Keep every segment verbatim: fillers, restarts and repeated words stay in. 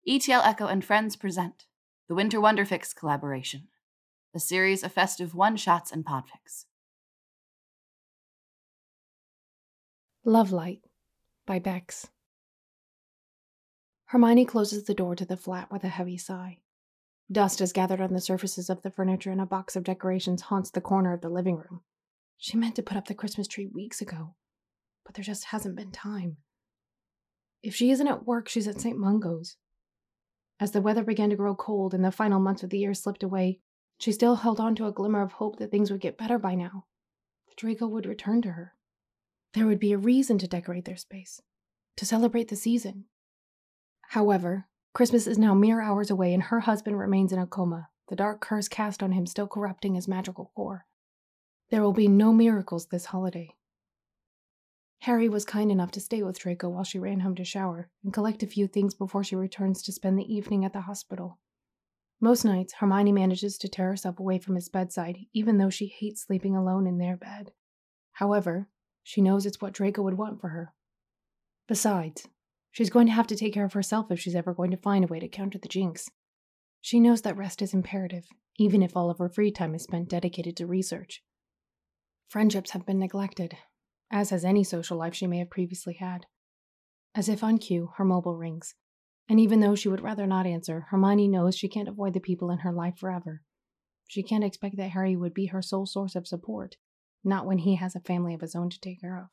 E T L Echo and Friends present the Winter Wonderfix collaboration, a series of festive one-shots and podfics. Love Light by Bex. Hermione closes the door to the flat with a heavy sigh. Dust has gathered on the surfaces of the furniture and a box of decorations haunts the corner of the living room. She meant to put up the Christmas tree weeks ago, but there just hasn't been time. If she isn't at work, she's at Saint Mungo's. As the weather began to grow cold and the final months of the year slipped away, she still held on to a glimmer of hope that things would get better by now. That Draco would return to her. There would be a reason to decorate their space, to celebrate the season. However, Christmas is now mere hours away and her husband remains in a coma, the dark curse cast on him still corrupting his magical core. There will be no miracles this holiday. Harry was kind enough to stay with Draco while she ran home to shower and collect a few things before she returns to spend the evening at the hospital. Most nights, Hermione manages to tear herself away from his bedside, even though she hates sleeping alone in their bed. However, she knows it's what Draco would want for her. Besides, she's going to have to take care of herself if she's ever going to find a way to counter the jinx. She knows that rest is imperative, even if all of her free time is spent dedicated to research. Friendships have been neglected, as has any social life she may have previously had. As if on cue, her mobile rings, and even though she would rather not answer, Hermione knows she can't avoid the people in her life forever. She can't expect that Harry would be her sole source of support, not when he has a family of his own to take care of.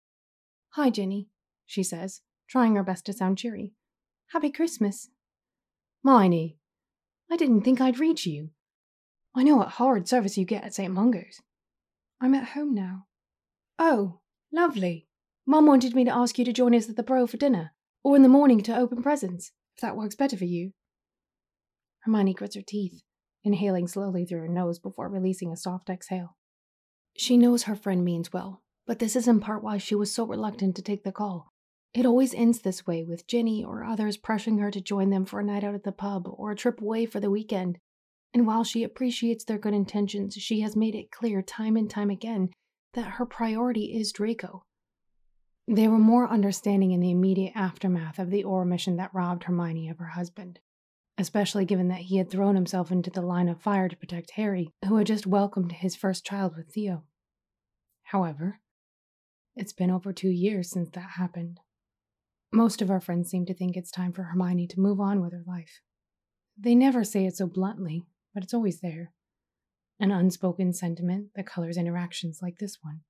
"Hi, Ginny," she says, trying her best to sound cheery. "Happy Christmas." "Miney, I didn't think I'd reach you. I know what horrid service you get at Saint Mungo's." "I'm at home now." "Oh, lovely. Mum wanted me to ask you to join us at the Borough for dinner, or in the morning to open presents, if that works better for you." Hermione grits her teeth, inhaling slowly through her nose before releasing a soft exhale. She knows her friend means well, but this is in part why she was so reluctant to take the call. It always ends this way, with Ginny or others pressuring her to join them for a night out at the pub or a trip away for the weekend. And while she appreciates their good intentions, she has made it clear time and time again that her priority is Draco. They were more understanding in the immediate aftermath of the Auror mission that robbed Hermione of her husband, especially given that he had thrown himself into the line of fire to protect Harry, who had just welcomed his first child with Theo. However, it's been over two years since that happened. Most of our friends seem to think it's time for Hermione to move on with her life. They never say it so bluntly, but it's always there. An unspoken sentiment that colors interactions like this one.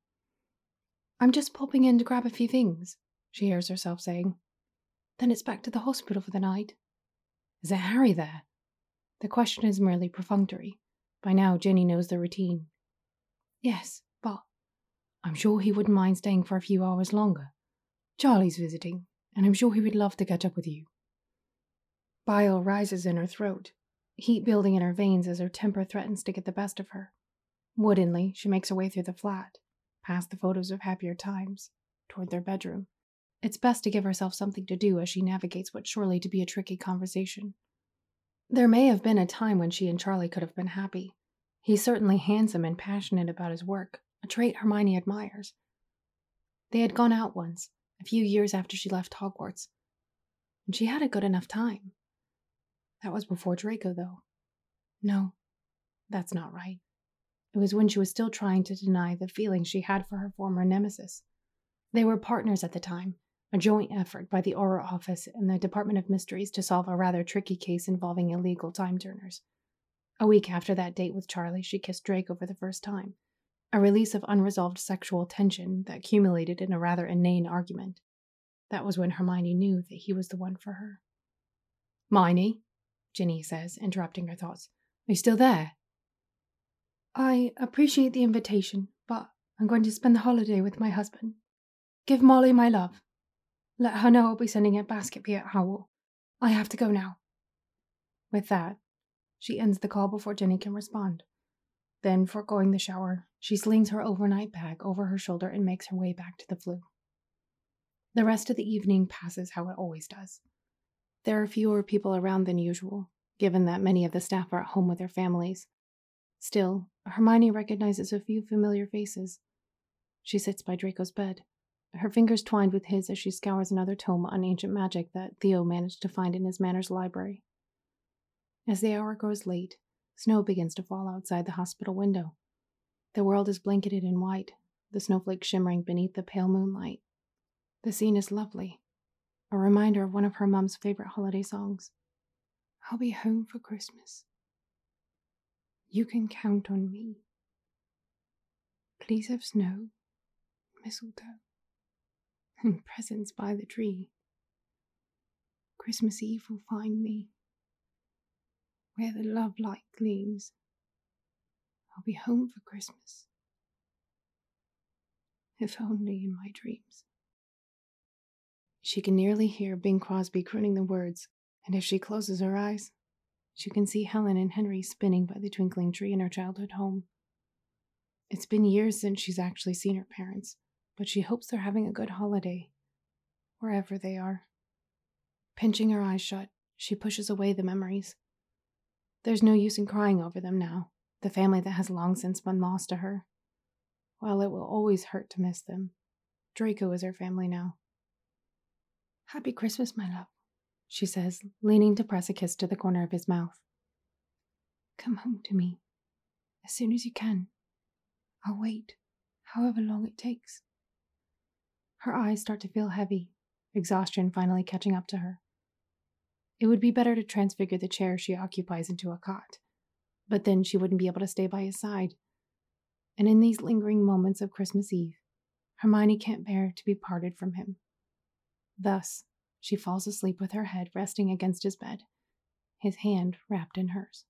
"I'm just popping in to grab a few things," she hears herself saying. "Then it's back to the hospital for the night." Is it Harry there? The question is merely perfunctory. By now, Ginny knows the routine. "Yes, but I'm sure he wouldn't mind staying for a few hours longer. Charlie's visiting, and I'm sure he would love to catch up with you." Bile rises in her throat, heat building in her veins as her temper threatens to get the best of her. Woodenly, she makes her way through the flat, past the photos of happier times, toward their bedroom. It's best to give herself something to do as she navigates what's surely to be a tricky conversation. There may have been a time when she and Charlie could have been happy. He's certainly handsome and passionate about his work, a trait Hermione admires. They had gone out once, a few years after she left Hogwarts, and she had a good enough time. That was before Draco, though. No, that's not right. It was when she was still trying to deny the feeling she had for her former nemesis. They were partners at the time, a joint effort by the Auror office and the Department of Mysteries to solve a rather tricky case involving illegal time-turners. A week after that date with Charlie, she kissed Draco for the first time, a release of unresolved sexual tension that accumulated in a rather inane argument. That was when Hermione knew that he was the one for her. "Miney," Ginny says, interrupting her thoughts. "Are you still there?" "I appreciate the invitation, but I'm going to spend the holiday with my husband. Give Molly my love. Let her know I'll be sending a basket bee at Howell. I have to go now." With that, she ends the call before Ginny can respond. Then, foregoing the shower, she slings her overnight bag over her shoulder and makes her way back to the flue. The rest of the evening passes how it always does. There are fewer people around than usual, given that many of the staff are at home with their families. Still, Hermione recognizes a few familiar faces. She sits by Draco's bed, her fingers twined with his as she scours another tome on ancient magic that Theo managed to find in his Manor's library. As the hour grows late, snow begins to fall outside the hospital window. The world is blanketed in white, the snowflakes shimmering beneath the pale moonlight. The scene is lovely, a reminder of one of her mom's favorite holiday songs. I'll be home for Christmas. You can count on me. Please have snow, mistletoe, and presents by the tree. Christmas Eve will find me where the love light gleams. I'll be home for Christmas, if only in my dreams. She can nearly hear Bing Crosby crooning the words, and if she closes her eyes, she can see Helen and Henry spinning by the twinkling tree in her childhood home. It's been years since she's actually seen her parents, but she hopes they're having a good holiday, wherever they are. Pinching her eyes shut, she pushes away the memories. There's no use in crying over them now, the family that has long since been lost to her. While it will always hurt to miss them, Draco is her family now. Happy Christmas, my love, she says, leaning to press a kiss to the corner of his mouth. Come home to me, as soon as you can. I'll wait, however long it takes. Her eyes start to feel heavy, exhaustion finally catching up to her. It would be better to transfigure the chair she occupies into a cot, but then she wouldn't be able to stay by his side. And in these lingering moments of Christmas Eve, Hermione can't bear to be parted from him. Thus, she falls asleep with her head resting against his bed, his hand wrapped in hers.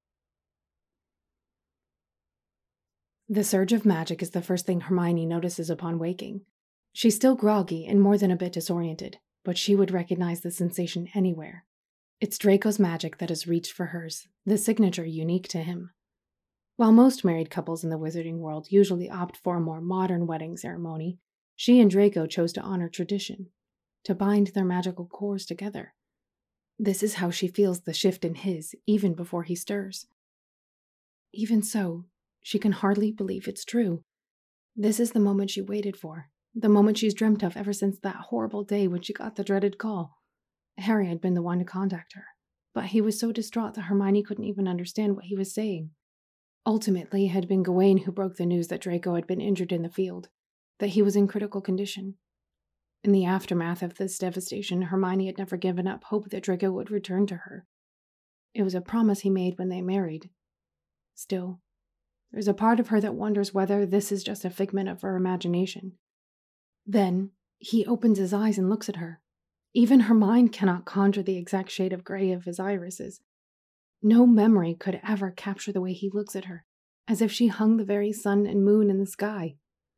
The surge of magic is the first thing Hermione notices upon waking. She's still groggy and more than a bit disoriented, but she would recognize the sensation anywhere. It's Draco's magic that has reached for hers, the signature unique to him. While most married couples in the wizarding world usually opt for a more modern wedding ceremony, she and Draco chose to honor tradition, to bind their magical cores together. This is how she feels the shift in his, even before he stirs. Even so, she can hardly believe it's true. This is the moment she waited for, the moment she's dreamt of ever since that horrible day when she got the dreaded call. Harry had been the one to contact her, but he was so distraught that Hermione couldn't even understand what he was saying. Ultimately, it had been Gawain who broke the news that Draco had been injured in the field, that he was in critical condition. In the aftermath of this devastation, Hermione had never given up hope that Draco would return to her. It was a promise he made when they married. Still, there's a part of her that wonders whether this is just a figment of her imagination. Then, he opens his eyes and looks at her. Even her mind cannot conjure the exact shade of gray of his irises. No memory could ever capture the way he looks at her, as if she hung the very sun and moon in the sky.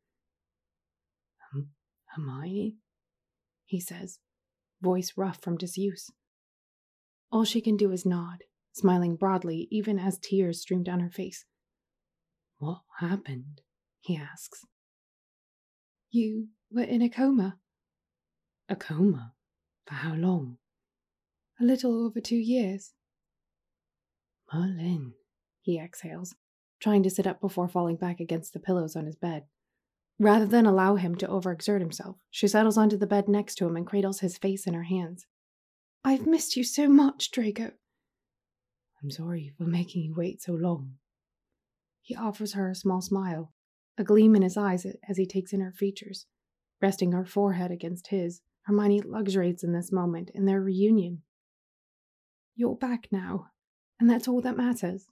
Um, Hermione? He says, voice rough from disuse. All she can do is nod, smiling broadly even as tears stream down her face. What happened? He asks. You were in a coma. A coma? For how long? A little over two years. Merlin, he exhales, trying to sit up before falling back against the pillows on his bed. Rather than allow him to overexert himself, she settles onto the bed next to him and cradles his face in her hands. I've missed you so much, Draco. I'm sorry for making you wait so long. He offers her a small smile, a gleam in his eyes as he takes in her features. Resting her forehead against his, Hermione luxuriates in this moment, in their reunion. You're back now, and that's all that matters.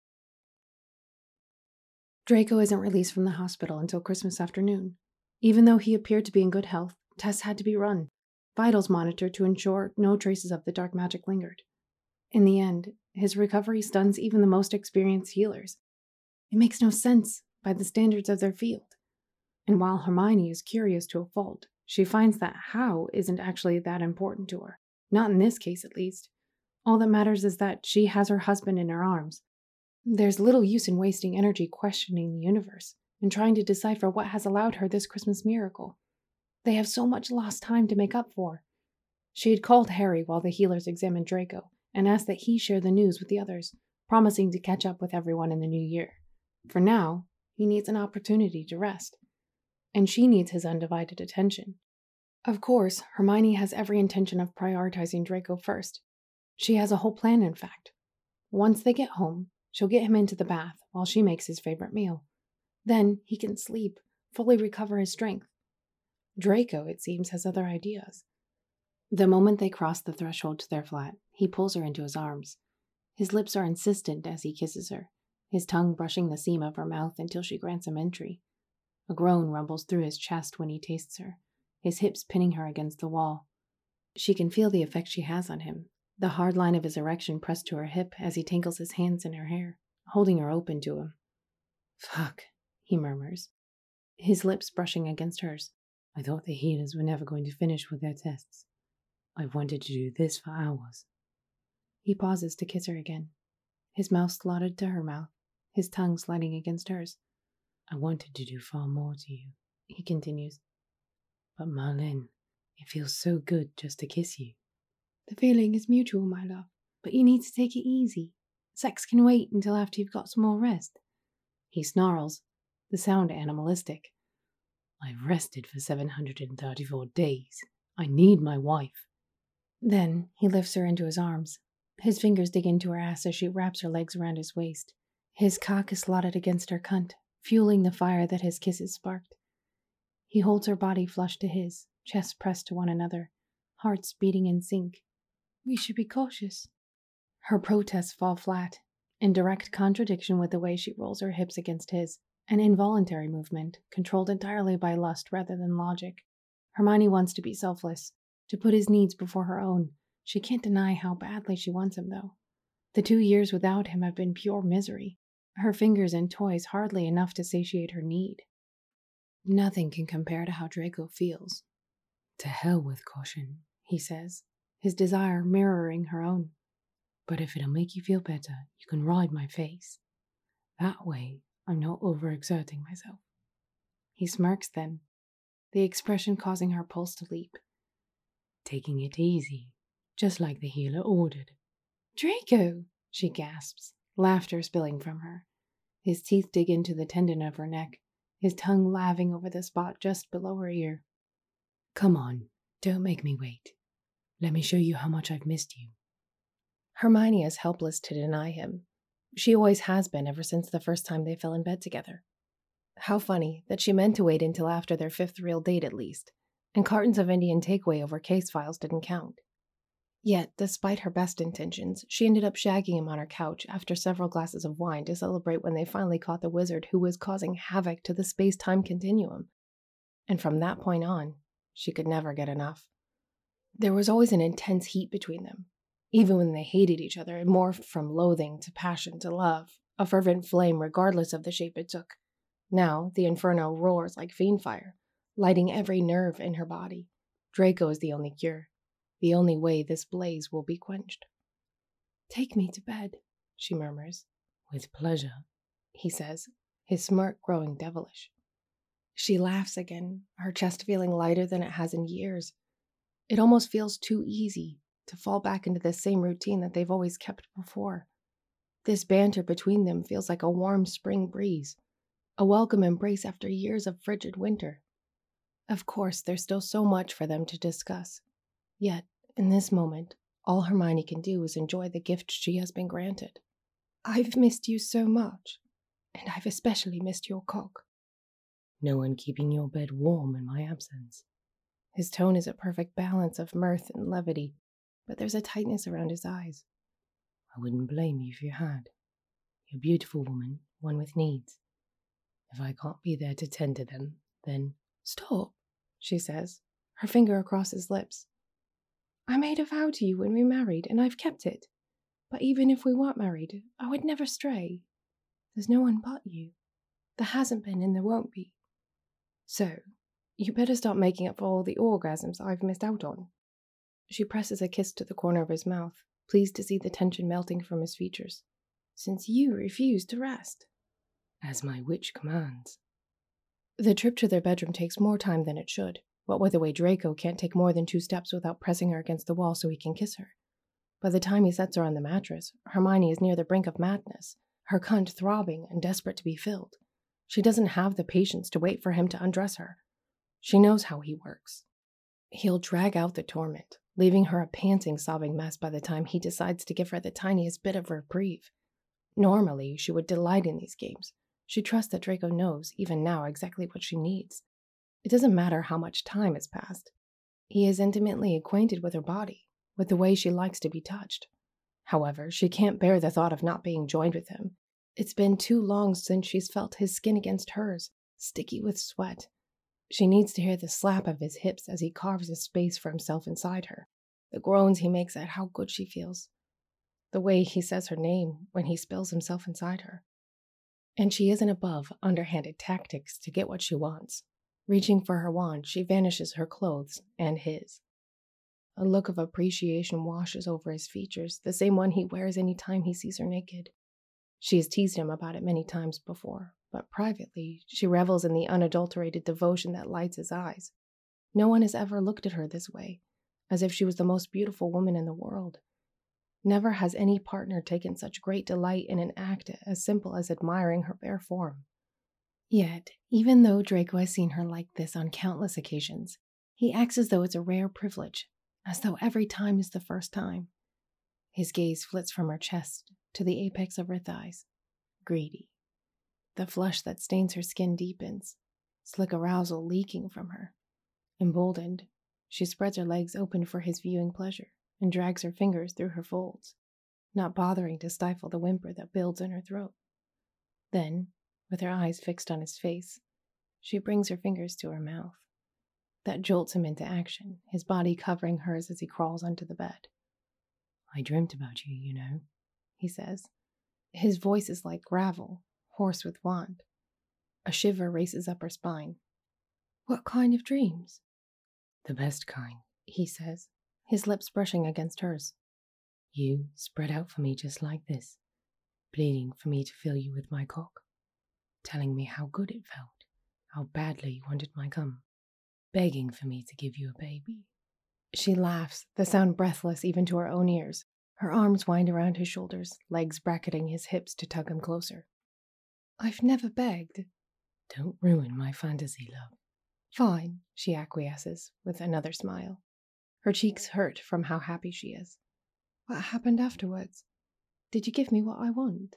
Draco isn't released from the hospital until Christmas afternoon. Even though he appeared to be in good health, tests had to be run, vitals monitored to ensure no traces of the dark magic lingered. In the end, his recovery stuns even the most experienced healers. It makes no sense by the standards of their field. And while Hermione is curious to a fault, she finds that how isn't actually that important to her. Not in this case, at least. All that matters is that she has her husband in her arms. There's little use in wasting energy questioning the universe and trying to decipher what has allowed her this Christmas miracle. They have so much lost time to make up for. She had called Harry while the healers examined Draco and asked that he share the news with the others, promising to catch up with everyone in the new year. For now, he needs an opportunity to rest, and she needs his undivided attention. Of course, Hermione has every intention of prioritizing Draco first. She has a whole plan, in fact. Once they get home, she'll get him into the bath while she makes his favorite meal. Then he can sleep, fully recover his strength. Draco, it seems, has other ideas. The moment they cross the threshold to their flat, he pulls her into his arms. His lips are insistent as he kisses her, his tongue brushing the seam of her mouth until she grants him entry. A groan rumbles through his chest when he tastes her, his hips pinning her against the wall. She can feel the effect she has on him, the hard line of his erection pressed to her hip as he tangles his hands in her hair, holding her open to him. "Fuck," he murmurs, his lips brushing against hers. "I thought the healers were never going to finish with their tests. I've wanted to do this for hours." He pauses to kiss her again, his mouth slotted to her mouth, his tongue sliding against hers. "I wanted to do far more to you," he continues. "But Marlene, it feels so good just to kiss you." "The feeling is mutual, my love, but you need to take it easy. Sex can wait until after you've got some more rest." He snarls, the sound animalistic. "I've rested for seven hundred thirty-four days. I need my wife." Then he lifts her into his arms. His fingers dig into her ass as she wraps her legs around his waist. His cock is slotted against her cunt, fueling the fire that his kisses sparked. He holds her body flush to his, chests pressed to one another, hearts beating in sync. "We should be cautious." Her protests fall flat, in direct contradiction with the way she rolls her hips against his, an involuntary movement, controlled entirely by lust rather than logic. Hermione wants to be selfless, to put his needs before her own. She can't deny how badly she wants him, though. The two years without him have been pure misery, her fingers and toys hardly enough to satiate her need. Nothing can compare to how Draco feels. "To hell with caution," he says, his desire mirroring her own. "But if it'll make you feel better, you can ride my face. That way, I'm not overexerting myself." He smirks then, the expression causing her pulse to leap. "Taking it easy, just like the healer ordered." "Draco!" she gasps, laughter spilling from her. His teeth dig into the tendon of her neck, his tongue laving over the spot just below her ear. "Come on, don't make me wait. Let me show you how much I've missed you." Hermione is helpless to deny him. She always has been ever since the first time they fell in bed together. How funny that she meant to wait until after their fifth real date at least, and cartons of Indian takeaway over case files didn't count. Yet, despite her best intentions, she ended up shagging him on her couch after several glasses of wine to celebrate when they finally caught the wizard who was causing havoc to the space-time continuum. And from that point on, she could never get enough. There was always an intense heat between them. Even when they hated each other, it morphed from loathing to passion to love, a fervent flame regardless of the shape it took. Now, the inferno roars like fiend fire, lighting every nerve in her body. Draco is the only cure, the only way this blaze will be quenched. "Take me to bed," she murmurs. "With pleasure," he says, his smirk growing devilish. She laughs again, her chest feeling lighter than it has in years. It almost feels too easy to fall back into the same routine that they've always kept before. This banter between them feels like a warm spring breeze, a welcome embrace after years of frigid winter. Of course, there's still so much for them to discuss. Yet, in this moment, all Hermione can do is enjoy the gift she has been granted. "I've missed you so much, and I've especially missed your cock." "No one keeping your bed warm in my absence." His tone is a perfect balance of mirth and levity, but there's a tightness around his eyes. "I wouldn't blame you if you had. You're a beautiful woman, one with needs. If I can't be there to tend to them, then—" "Stop," she says, her finger across his lips. "I made a vow to you when we married, and I've kept it. But even if we weren't married, I would never stray. There's no one but you. There hasn't been and there won't be. So, you better start making up for all the orgasms I've missed out on." She presses a kiss to the corner of his mouth, pleased to see the tension melting from his features. "Since you refuse to rest." "As my witch commands." The trip to their bedroom takes more time than it should, what with the way Draco can't take more than two steps without pressing her against the wall so he can kiss her. By the time he sets her on the mattress, Hermione is near the brink of madness, her cunt throbbing and desperate to be filled. She doesn't have the patience to wait for him to undress her. She knows how he works. He'll drag out the torment, leaving her a panting, sobbing mess by the time he decides to give her the tiniest bit of reprieve. Normally, she would delight in these games. She trusts that Draco knows, even now, exactly what she needs. It doesn't matter how much time has passed. He is intimately acquainted with her body, with the way she likes to be touched. However, she can't bear the thought of not being joined with him. It's been too long since she's felt his skin against hers, sticky with sweat. She needs to hear the slap of his hips as he carves a space for himself inside her, the groans he makes at how good she feels, the way he says her name when he spills himself inside her. And she isn't above underhanded tactics to get what she wants. Reaching for her wand, she vanishes her clothes and his. A look of appreciation washes over his features, the same one he wears any time he sees her naked. She has teased him about it many times before, but privately, she revels in the unadulterated devotion that lights his eyes. No one has ever looked at her this way, as if she was the most beautiful woman in the world. Never has any partner taken such great delight in an act as simple as admiring her bare form. Yet, even though Draco has seen her like this on countless occasions, he acts as though it's a rare privilege, as though every time is the first time. His gaze flits from her chest to the apex of her thighs, greedy. The flush that stains her skin deepens, slick arousal leaking from her. Emboldened, she spreads her legs open for his viewing pleasure and drags her fingers through her folds, not bothering to stifle the whimper that builds in her throat. Then, with her eyes fixed on his face, she brings her fingers to her mouth. That jolts him into action, his body covering hers as he crawls onto the bed. "I dreamt about you, you know," he says. His voice is like gravel, hoarse with want. A shiver races up her spine. "What kind of dreams?" "The best kind," he says, his lips brushing against hers. "You spread out for me just like this, pleading for me to fill you with my cock, telling me how good it felt, how badly you wanted my cum, begging for me to give you a baby." She laughs, the sound breathless even to her own ears. Her arms wind around his shoulders, legs bracketing his hips to tug him closer. "I've never begged." "Don't ruin my fantasy, love." "Fine," she acquiesces, with another smile. Her cheeks hurt from how happy she is. "What happened afterwards? Did you give me what I want?"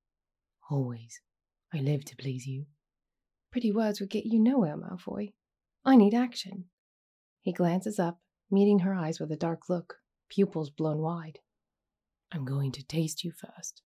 "Always. I live to please you." "Pretty words would get you nowhere, Malfoy. I need action." He glances up, meeting her eyes with a dark look, pupils blown wide. "I'm going to taste you first."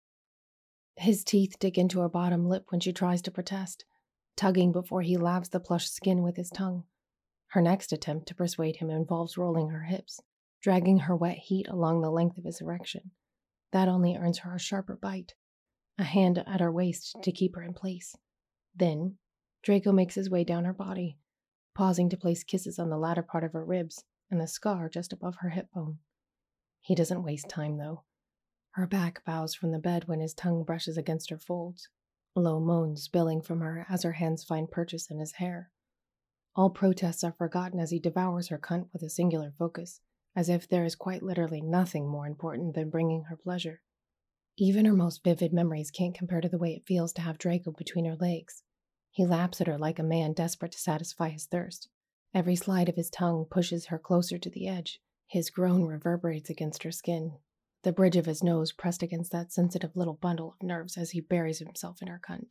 His teeth dig into her bottom lip when she tries to protest, tugging before he lavs the plush skin with his tongue. Her next attempt to persuade him involves rolling her hips, dragging her wet heat along the length of his erection. That only earns her a sharper bite, a hand at her waist to keep her in place. Then, Draco makes his way down her body, pausing to place kisses on the latter part of her ribs and the scar just above her hip bone. He doesn't waste time, though. Her back bows from the bed when his tongue brushes against her folds, low moans spilling from her as her hands find purchase in his hair. All protests are forgotten as he devours her cunt with a singular focus, as if there is quite literally nothing more important than bringing her pleasure. Even her most vivid memories can't compare to the way it feels to have Draco between her legs. He laps at her like a man desperate to satisfy his thirst. Every slide of his tongue pushes her closer to the edge. His groan reverberates against her skin, the bridge of his nose pressed against that sensitive little bundle of nerves as he buries himself in her cunt.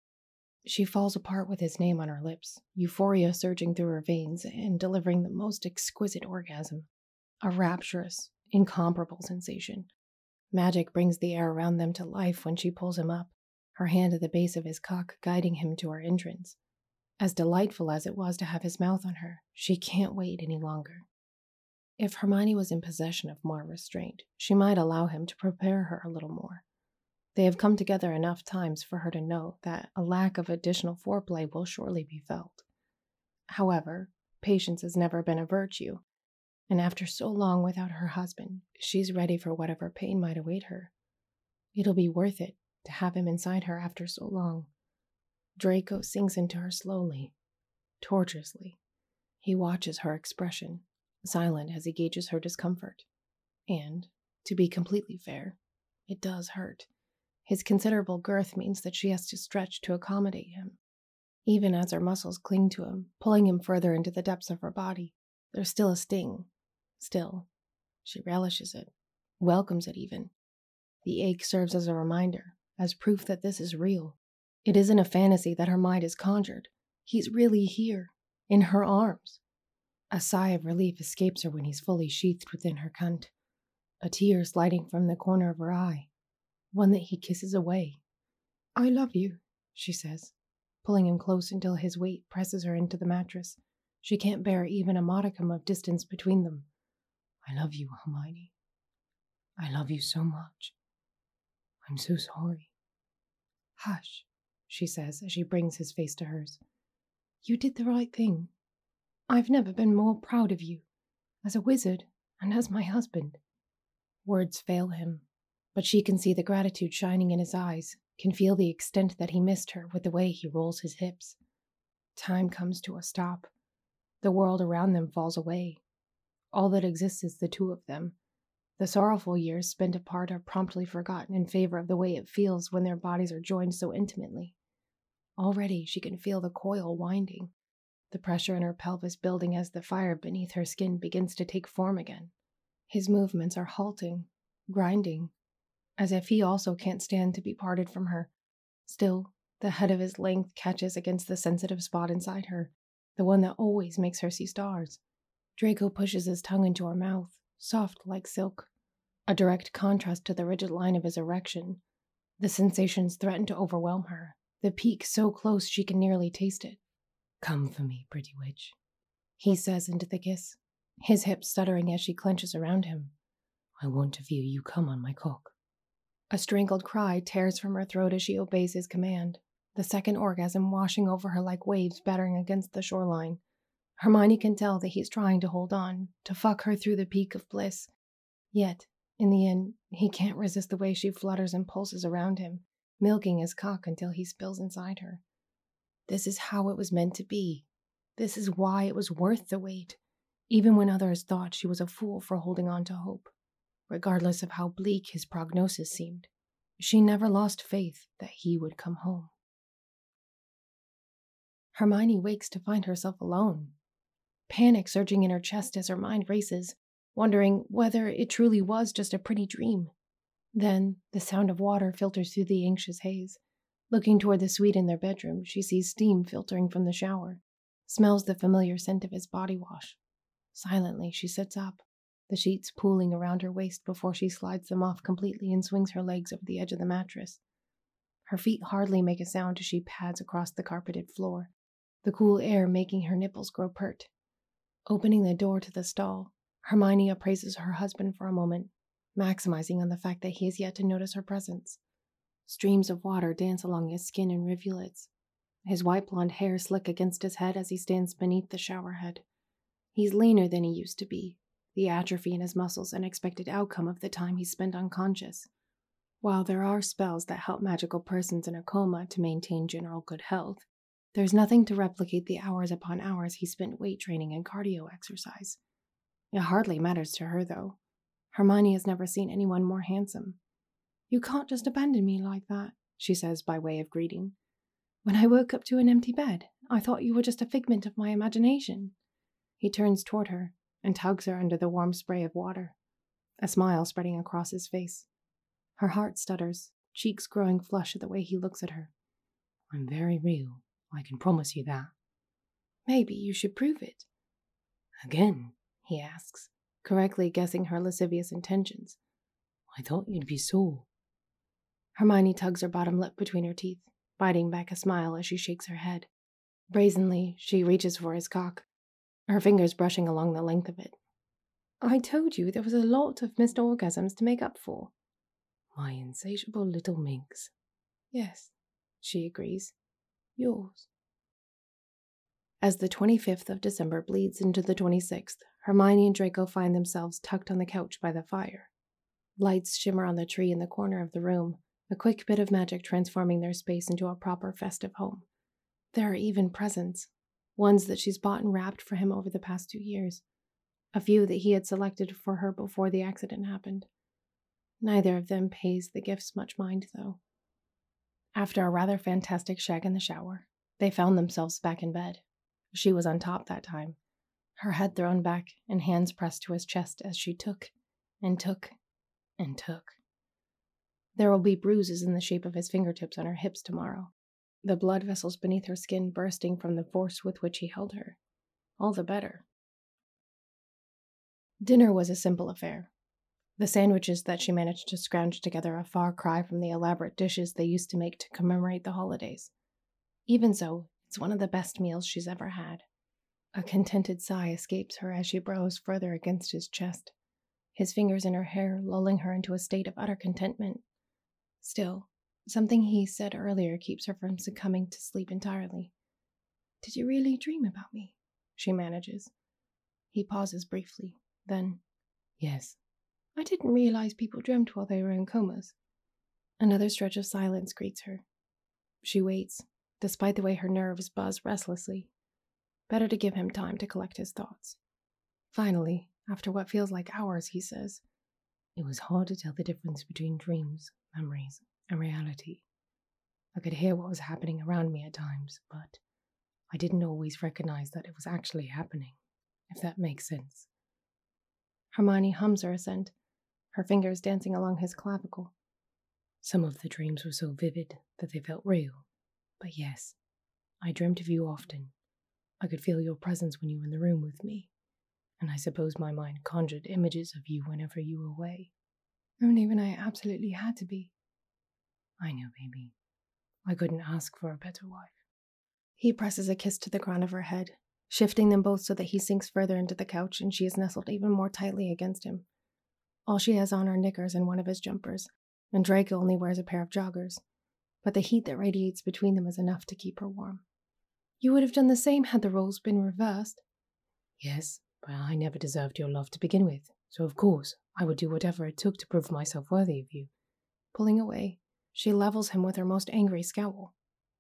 She falls apart with his name on her lips, euphoria surging through her veins and delivering the most exquisite orgasm. A rapturous, incomparable sensation. Magic brings the air around them to life when she pulls him up, her hand at the base of his cock guiding him to her entrance. As delightful as it was to have his mouth on her, she can't wait any longer. If Hermione was in possession of more restraint, she might allow him to prepare her a little more. They have come together enough times for her to know that a lack of additional foreplay will surely be felt. However, patience has never been a virtue, and after so long without her husband, she's ready for whatever pain might await her. It'll be worth it to have him inside her after so long. Draco sinks into her slowly, tortuously. He watches her expression, silent as he gauges her discomfort. And, to be completely fair, it does hurt. His considerable girth means that she has to stretch to accommodate him. Even as her muscles cling to him, pulling him further into the depths of her body, There's still a sting. Still, she relishes it, welcomes it even. The ache serves as a reminder, as proof that this is real. It isn't a fantasy that her mind has conjured. He's really here, in her arms. A sigh of relief escapes her when he's fully sheathed within her cunt. A tear sliding from the corner of her eye, one that he kisses away. I love you, she says, pulling him close until his weight presses her into the mattress. She can't bear even a modicum of distance between them. I love you, Hermione. I love you so much. I'm so sorry. Hush, she says as she brings his face to hers. You did the right thing. I've never been more proud of you, as a wizard and as my husband. Words fail him, but she can see the gratitude shining in his eyes, can feel the extent that he missed her with the way he rolls his hips. Time comes to a stop. The world around them falls away. All that exists is the two of them. The sorrowful years spent apart are promptly forgotten in favor of the way it feels when their bodies are joined so intimately. Already she can feel the coil winding, the pressure in her pelvis building as the fire beneath her skin begins to take form again. His movements are halting, grinding, as if he also can't stand to be parted from her. Still, the head of his length catches against the sensitive spot inside her, the one that always makes her see stars. Draco pushes his tongue into her mouth, soft like silk, a direct contrast to the rigid line of his erection. The sensations threaten to overwhelm her, the peak so close she can nearly taste it. Come for me, pretty witch, he says into the kiss, his hips stuttering as she clenches around him. I want to feel you come on my cock. A strangled cry tears from her throat as she obeys his command, the second orgasm washing over her like waves battering against the shoreline. Hermione can tell that he's trying to hold on, to fuck her through the peak of bliss. Yet, in the end, he can't resist the way she flutters and pulses around him, milking his cock until he spills inside her. This is how it was meant to be. This is why it was worth the wait, even when others thought she was a fool for holding on to hope. Regardless of how bleak his prognosis seemed, she never lost faith that he would come home. Hermione wakes to find herself alone, panic surging in her chest as her mind races, wondering whether it truly was just a pretty dream. Then the sound of water filters through the anxious haze. Looking toward the suite in their bedroom, she sees steam filtering from the shower, smells the familiar scent of his body wash. Silently, she sits up, the sheets pooling around her waist before she slides them off completely and swings her legs over the edge of the mattress. Her feet hardly make a sound as she pads across the carpeted floor, the cool air making her nipples grow pert. Opening the door to the stall, Hermione appraises her husband for a moment, maximizing on the fact that he has yet to notice her presence. Streams of water dance along his skin in rivulets, his white blonde hair slick against his head as he stands beneath the shower head. He's leaner than he used to be, the atrophy in his muscles an expected outcome of the time he spent unconscious. While there are spells that help magical persons in a coma to maintain general good health, there's nothing to replicate the hours upon hours he spent weight training and cardio exercise. It hardly matters to her, though. Hermione has never seen anyone more handsome. You can't just abandon me like that, she says by way of greeting. When I woke up to an empty bed, I thought you were just a figment of my imagination. He turns toward her and tugs her under the warm spray of water, a smile spreading across his face. Her heart stutters, cheeks growing flush at the way he looks at her. I'm very real, I can promise you that. Maybe you should prove it. Again, he asks, correctly guessing her lascivious intentions. I thought you'd be sore. Hermione tugs her bottom lip between her teeth, biting back a smile as she shakes her head. Brazenly, she reaches for his cock, her fingers brushing along the length of it. I told you there was a lot of missed orgasms to make up for. My insatiable little minx. Yes, she agrees. Yours. As the twenty-fifth of December bleeds into the twenty-sixth, Hermione and Draco find themselves tucked on the couch by the fire. Lights shimmer on the tree in the corner of the room, a quick bit of magic transforming their space into a proper festive home. There are even presents, ones that she's bought and wrapped for him over the past two years, a few that he had selected for her before the accident happened. Neither of them pays the gifts much mind, though. After a rather fantastic shag in the shower, they found themselves back in bed. She was on top that time. her head thrown back and hands pressed to his chest as she took and took and took. There will be bruises in the shape of his fingertips on her hips tomorrow, the blood vessels beneath her skin bursting from the force with which he held her. All the better. Dinner was a simple affair. The sandwiches that she managed to scrounge together a far cry from the elaborate dishes they used to make to commemorate the holidays. Even so, it's one of the best meals she's ever had. A contented sigh escapes her as she burrows further against his chest, his fingers in her hair lulling her into a state of utter contentment. Still, something he said earlier keeps her from succumbing to sleep entirely. "Did you really dream about me?" she manages. He pauses briefly, then, "Yes. I didn't realize people dreamt while they were in comas." Another stretch of silence greets her. She waits, despite the way her nerves buzz restlessly. Better to give him time to collect his thoughts. Finally, after what feels like hours, he says, "It was hard to tell the difference between dreams, memories, and reality. I could hear what was happening around me at times, but I didn't always recognize that it was actually happening, if that makes sense." Hermione hums her assent, her fingers dancing along his clavicle. "Some of the dreams were so vivid that they felt real. But yes, I dreamt of you often. I could feel your presence when you were in the room with me, and I suppose my mind conjured images of you whenever you were away." "Only when I absolutely had to be." "I know, baby. I couldn't ask for a better wife." He presses a kiss to the crown of her head, shifting them both so that he sinks further into the couch and she is nestled even more tightly against him. All she has on are knickers and one of his jumpers, and Draco only wears a pair of joggers, but the heat that radiates between them is enough to keep her warm. "You would have done the same had the roles been reversed." "Yes, but I never deserved your love to begin with, so of course I would do whatever it took to prove myself worthy of you." Pulling away, she levels him with her most angry scowl.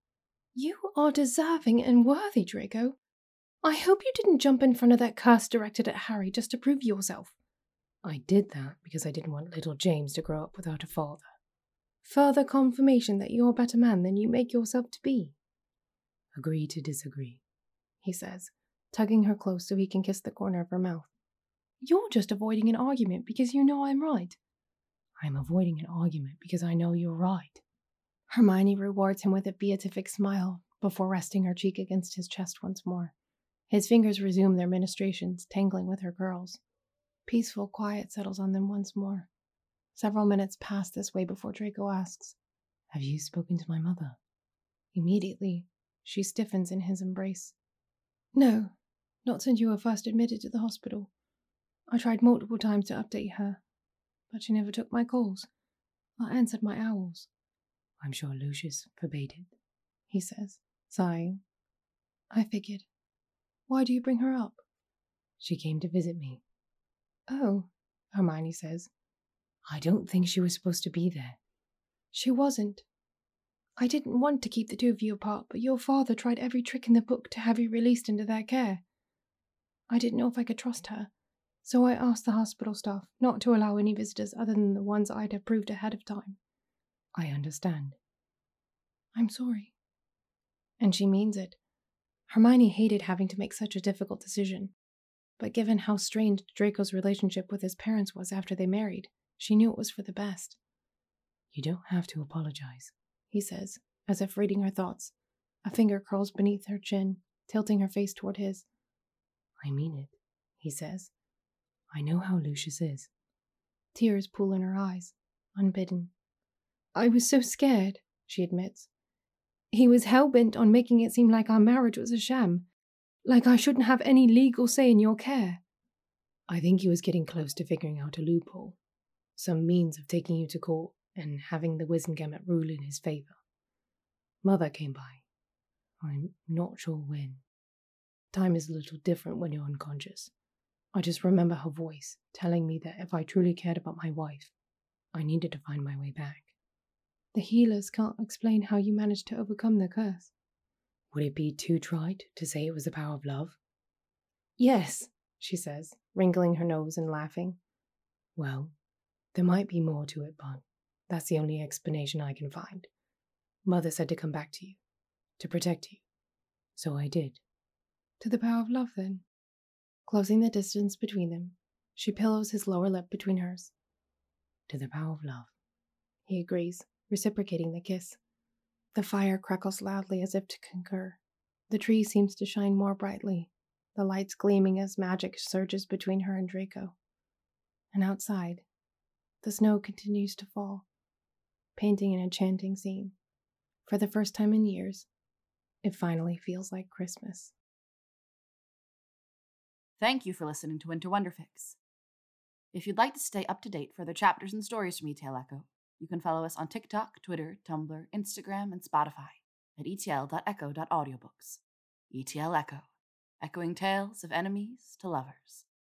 "You are deserving and worthy, Draco. I hope you didn't jump in front of that curse directed at Harry just to prove yourself." "I did that because I didn't want little James to grow up without a father." "Further confirmation that you're a better man than you make yourself to be." "Agree to disagree," he says, tugging her close so he can kiss the corner of her mouth. "You're just avoiding an argument because you know I'm right." "I'm avoiding an argument because I know you're right." Hermione rewards him with a beatific smile before resting her cheek against his chest once more. His fingers resume their ministrations, tangling with her curls. Peaceful quiet settles on them once more. Several minutes pass this way before Draco asks, "Have you spoken to my mother?" Immediately, she stiffens in his embrace. "No, not since you were first admitted to the hospital. I tried multiple times to update her, but she never took my calls or answered my owls." "I'm sure Lucius forbade it," he says, sighing. "I figured. Why do you bring her up?" "She came to visit me." "Oh," Hermione says. "I don't think she was supposed to be there." "She wasn't. I didn't want to keep the two of you apart, but your father tried every trick in the book to have you released into their care. I didn't know if I could trust her, so I asked the hospital staff not to allow any visitors other than the ones I'd approved ahead of time." "I understand." "I'm sorry." And she means it. Hermione hated having to make such a difficult decision, but given how strained Draco's relationship with his parents was after they married, she knew it was for the best. "You don't have to apologize," he says, as if reading her thoughts. A finger curls beneath her chin, tilting her face toward his. "I mean it," he says. "I know how Lucius is." Tears pool in her eyes, unbidden. "I was so scared," she admits. "He was hell-bent on making it seem like our marriage was a sham, like I shouldn't have any legal say in your care." "I think he was getting close to figuring out a loophole, some means of taking you to court and having the Wizengamot rule in his favor. Mother came by. I'm not sure when. Time is a little different when you're unconscious. I just remember her voice telling me that if I truly cared about my wife, I needed to find my way back." "The healers can't explain how you managed to overcome the curse." "Would it be too trite to say it was the power of love?" "Yes," she says, wrinkling her nose and laughing. "Well, there might be more to it, but that's the only explanation I can find. Mother said to come back to you, to protect you. So I did." "To the power of love, then?" Closing the distance between them, she pillows his lower lip between hers. To the power of love, he agrees, reciprocating the kiss. The fire crackles loudly as if to concur. The tree seems to shine more brightly, the lights gleaming as magic surges between her and Draco. And outside, the snow continues to fall, painting an enchanting scene. For the first time in years, it finally feels like Christmas. Thank you for listening to Winter Wonderfix. If you'd like to stay up to date for the chapters and stories from E T L Echo, you can follow us on TikTok, Twitter, Tumblr, Instagram, and Spotify at e t l dot echo dot audiobooks. E T L Echo, echoing tales of enemies to lovers.